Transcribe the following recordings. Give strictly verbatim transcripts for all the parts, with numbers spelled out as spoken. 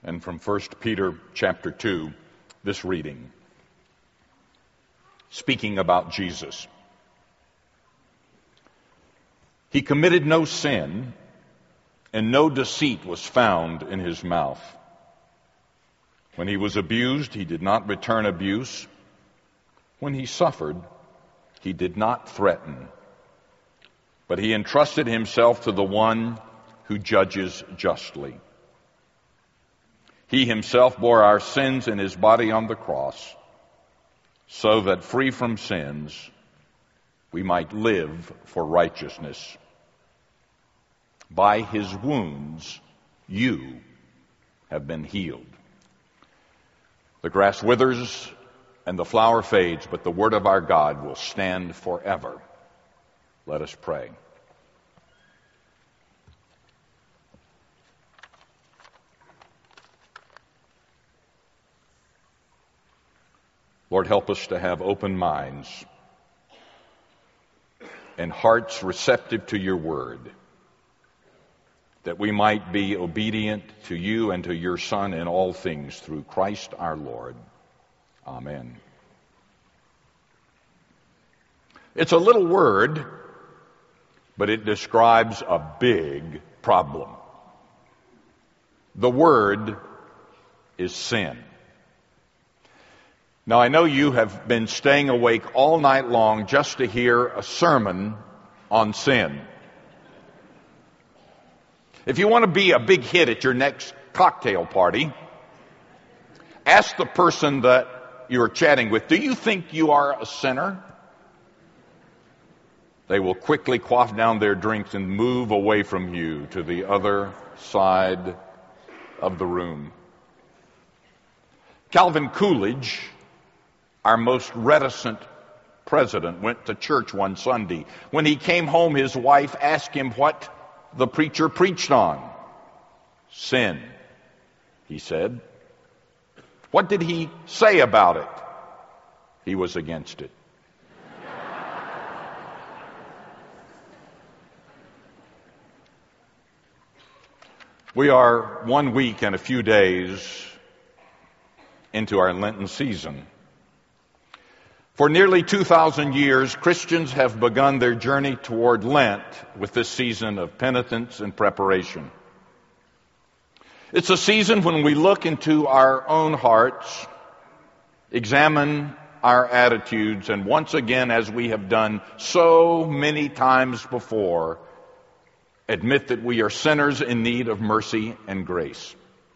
and from First Peter chapter two, this reading, speaking about Jesus. He committed no sin, and no deceit was found in his mouth. When he was abused, he did not return abuse. When he suffered, he did not threaten, but he entrusted himself to the one who judges justly. He himself bore our sins in his body on the cross, so that free from sins, we might live for righteousness. By his wounds, you have been healed. The grass withers and the flower fades, but the word of our God will stand forever. Let us pray. Lord, help us to have open minds and hearts receptive to your word, that we might be obedient to you and to your Son in all things through Christ our Lord. Amen. It's a little word, but it describes a big problem. The word is sin. Now, I know you have been staying awake all night long just to hear a sermon on sin. If you want to be a big hit at your next cocktail party, ask the person that you're chatting with, do you think you are a sinner? They will quickly quaff down their drinks and move away from you to the other side of the room. Calvin Coolidge, our most reticent president, went to church one Sunday. When he came home, his wife asked him what the preacher preached on. Sin, he said. What did he say about it? He was against it. We are one week and a few days into our Lenten season. For nearly two thousand years, Christians have begun their journey toward Lent with this season of penitence and preparation. It's a season when we look into our own hearts, examine our attitudes, and once again, as we have done so many times before, admit that we are sinners in need of mercy and grace.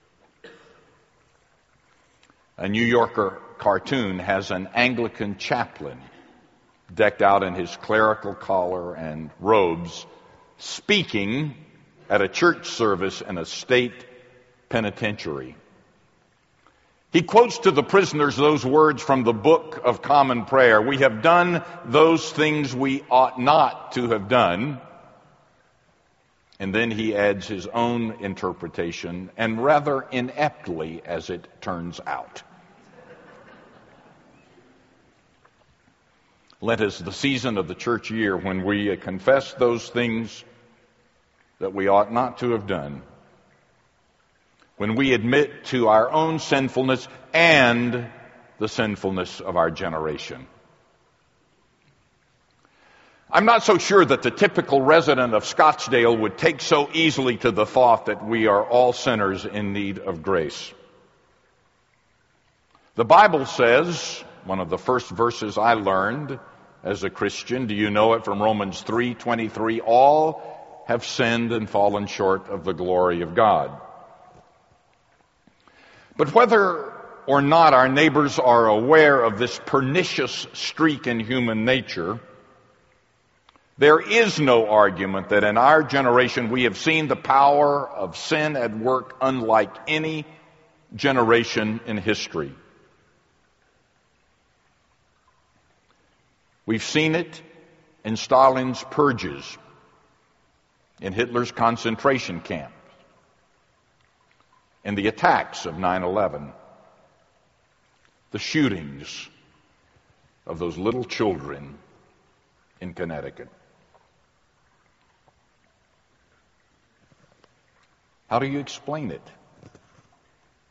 A New Yorker cartoon has an Anglican chaplain decked out in his clerical collar and robes, speaking at a church service in a state penitentiary. He quotes to the prisoners those words from the Book of Common Prayer: "We have done those things we ought not to have done." And then he adds his own interpretation, and rather ineptly, as it turns out. Lent is the season of the church year when we confess those things that we ought not to have done, when we admit to our own sinfulness and the sinfulness of our generation. I'm not so sure that the typical resident of Scottsdale would take so easily to the thought that we are all sinners in need of grace. The Bible says, one of the first verses I learned as a Christian, do you know it from Romans three twenty-three? All have sinned and fallen short of the glory of God. But whether or not our neighbors are aware of this pernicious streak in human nature, there is no argument that in our generation we have seen the power of sin at work unlike any generation in history. We've seen it in Stalin's purges, in Hitler's concentration camps, in the attacks of nine eleven, the shootings of those little children in Connecticut. How do you explain it?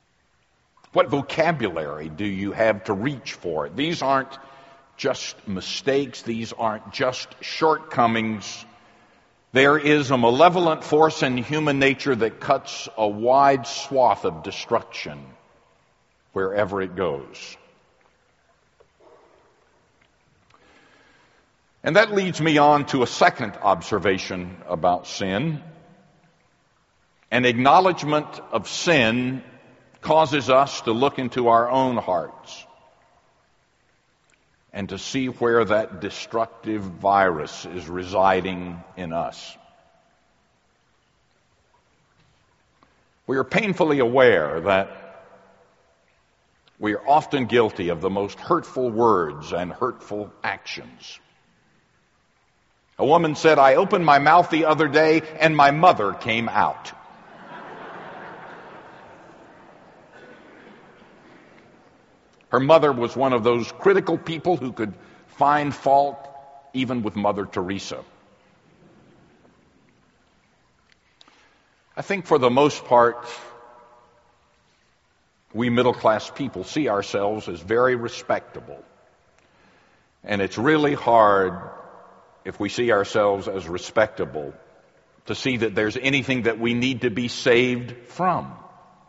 What vocabulary do you have to reach for it? These aren't just mistakes. These aren't just shortcomings. There is a malevolent force in human nature that cuts a wide swath of destruction wherever it goes. And that leads me on to a second observation about sin. An acknowledgement of sin causes us to look into our own hearts and to see where that destructive virus is residing in us. We are painfully aware that we are often guilty of the most hurtful words and hurtful actions. A woman said, "I opened my mouth the other day and my mother came out." Her mother was one of those critical people who could find fault even with Mother Teresa. I think for the most part, we middle-class people see ourselves as very respectable. And it's really hard, if we see ourselves as respectable, to see that there's anything that we need to be saved from.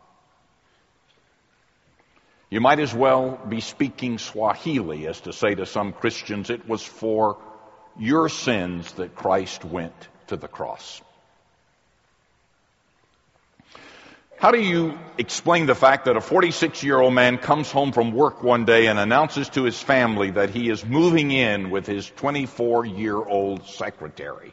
You might as well be speaking Swahili as to say to some Christians, it was for your sins that Christ went to the cross. How do you explain the fact that a forty-six-year-old man comes home from work one day and announces to his family that he is moving in with his twenty-four-year-old secretary?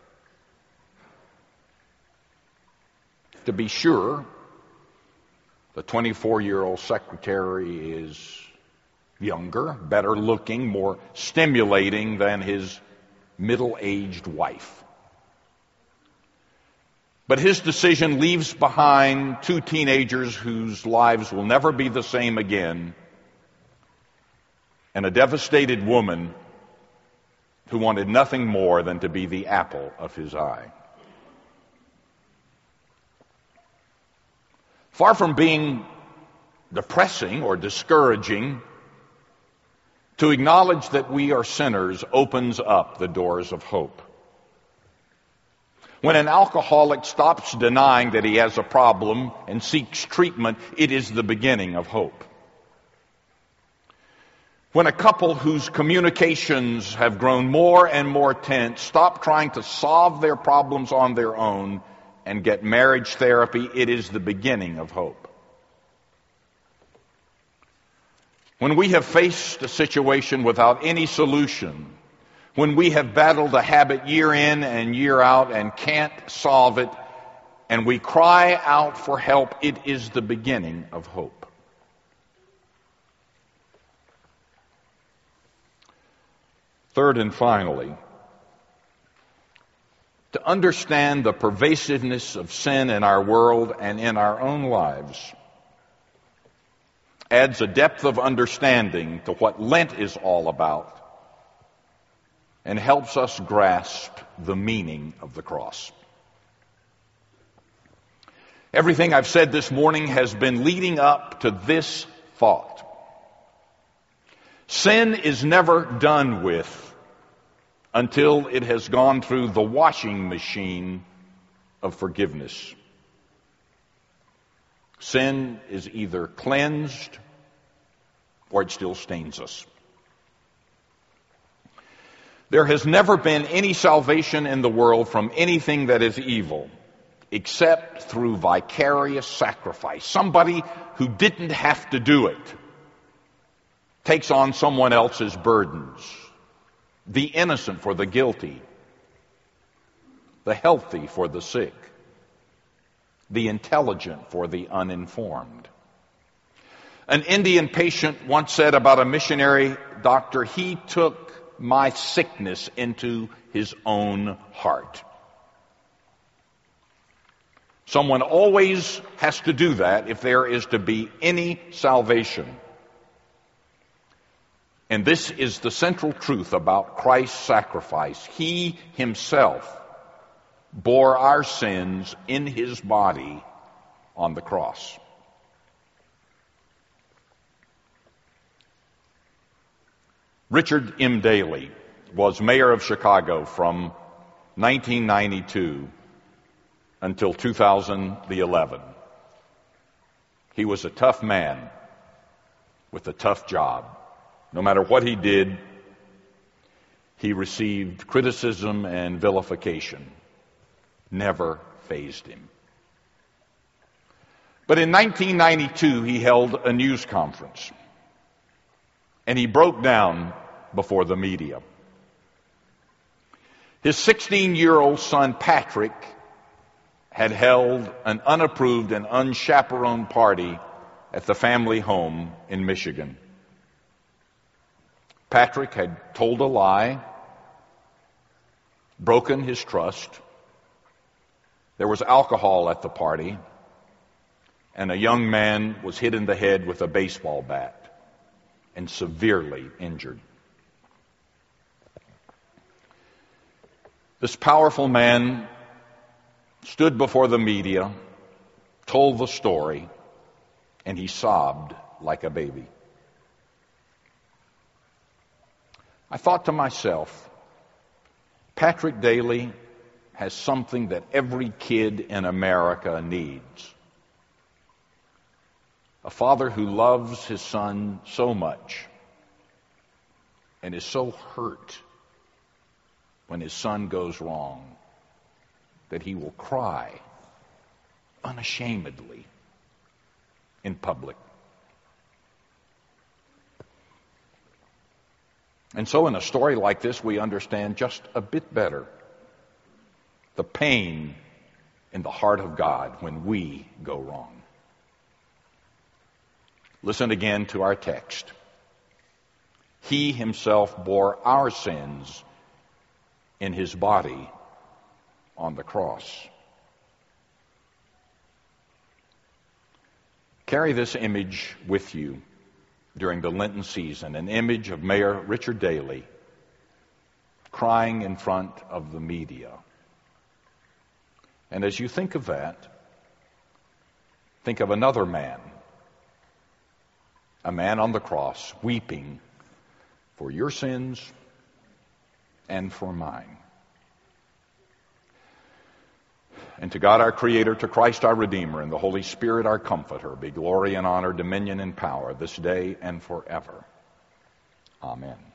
To be sure, the twenty-four-year-old secretary is younger, better looking, more stimulating than his middle-aged wife. But his decision leaves behind two teenagers whose lives will never be the same again, and a devastated woman who wanted nothing more than to be the apple of his eye. Far from being depressing or discouraging, to acknowledge that we are sinners opens up the doors of hope. When an alcoholic stops denying that he has a problem and seeks treatment, it is the beginning of hope. When a couple whose communications have grown more and more tense stop trying to solve their problems on their own and get marriage therapy, it is the beginning of hope. When we have faced a situation without any solution, when we have battled a habit year in and year out and can't solve it, and we cry out for help, it is the beginning of hope. Third and finally, to understand the pervasiveness of sin in our world and in our own lives adds a depth of understanding to what Lent is all about and helps us grasp the meaning of the cross. Everything I've said this morning has been leading up to this thought. Sin is never done with until it has gone through the washing machine of forgiveness. Sin is either cleansed or it still stains us. There has never been any salvation in the world from anything that is evil except through vicarious sacrifice. Somebody who didn't have to do it takes on someone else's burdens. The innocent for the guilty, the healthy for the sick, the intelligent for the uninformed. An Indian patient once said about a missionary doctor, he took my sickness into his own heart. Someone always has to do that if there is to be any salvation. And this is the central truth about Christ's sacrifice. He himself bore our sins in his body on the cross. Richard M. Daley was mayor of Chicago from nineteen ninety-two until two thousand eleven. He was a tough man with a tough job. No matter what he did, he received criticism and vilification. Never fazed him. But in nineteen ninety-two, he held a news conference, and he broke down before the media. His sixteen-year-old son, Patrick, had held an unapproved and unchaperoned party at the family home in Michigan. Patrick had told a lie, broken his trust. There was alcohol at the party, and a young man was hit in the head with a baseball bat and severely injured. This powerful man stood before the media, told the story, and he sobbed like a baby. I thought to myself, Patrick Daley has something that every kid in America needs. A father who loves his son so much and is so hurt when his son goes wrong that he will cry unashamedly in public. And so in a story like this, we understand just a bit better the pain in the heart of God when we go wrong. Listen again to our text. He himself bore our sins in his body on the cross. Carry this image with you during the Lenten season, an image of Mayor Richard Daley crying in front of the media. And as you think of that, think of another man, a man on the cross weeping for your sins and for mine. And to God our Creator, to Christ our Redeemer, and the Holy Spirit our Comforter, be glory and honor, dominion and power this day and forever. Amen.